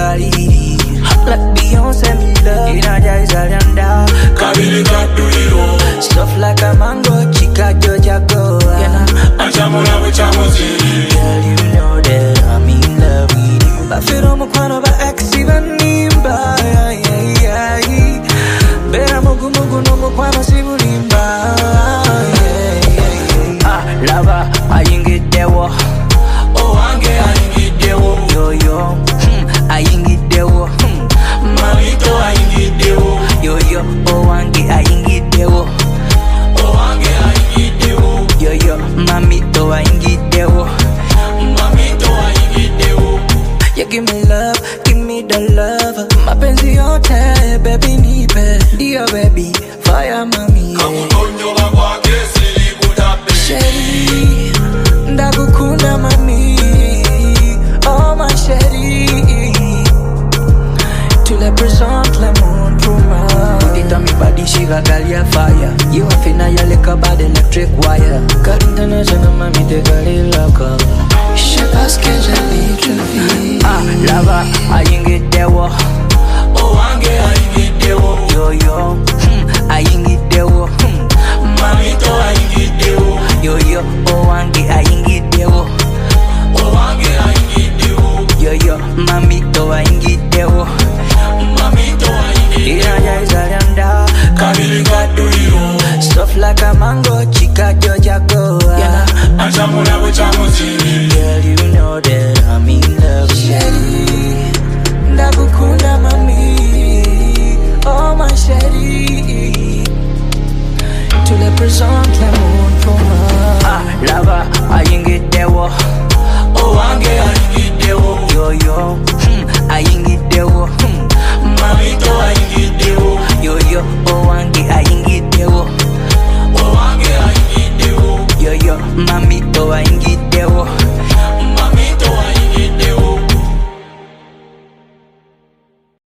Kaliri. Like Beyonce me love. Inaja izalianda. Kabili kaduliro. Soft like a mango, chica Georgia go. Achamula wichamuzi. Girl, you know that I'm in love with you. Bafiro mukwano ba exiba nimba. Bera mugu no mukwano sibulimba. Lava, ayingidewo. Oh, wange ayingidewo. Yo, ayingidewo. Mamito ayingidewo. Yo, oh wange ayingidewo. Oh, wange ayingidewo. Yo, mamito ayingidewo. Mamito ayingidewo. You give me love, give me the love. Mapenzi yote, baby nipe. Dear baby, fire mami. Kamutonyo kwake sili kutape. Sheri, ndakukunda mami. Oh my sheri. Tu le présentes le monde pour moi. It on me body, she got a fire. You a finna ya like a bad electric wire. Car international mami te gali loco. Je sais pas ce que j'allais te vivre. Lava, ayingidewo. Oh, wange ayingidewo. Yo, ayingidewo. Mamito ayingidewo. Yo, oh wange ayingidewo. Oh, wange ayingidewo. Yo, mamito ayingidewo. Mamito ayingidewo. Inaja izalianda. Kabili kaduliro. Soft like a mango, chica Georgia go. Achamula wichamuzi. Girl, you know that I'm in love. Sheri, ndakukunda mami. Oh my sheri. Tu le présentes le monde pour moi. Lava, ayingidewo. Oh, wange ayingidewo. Yo,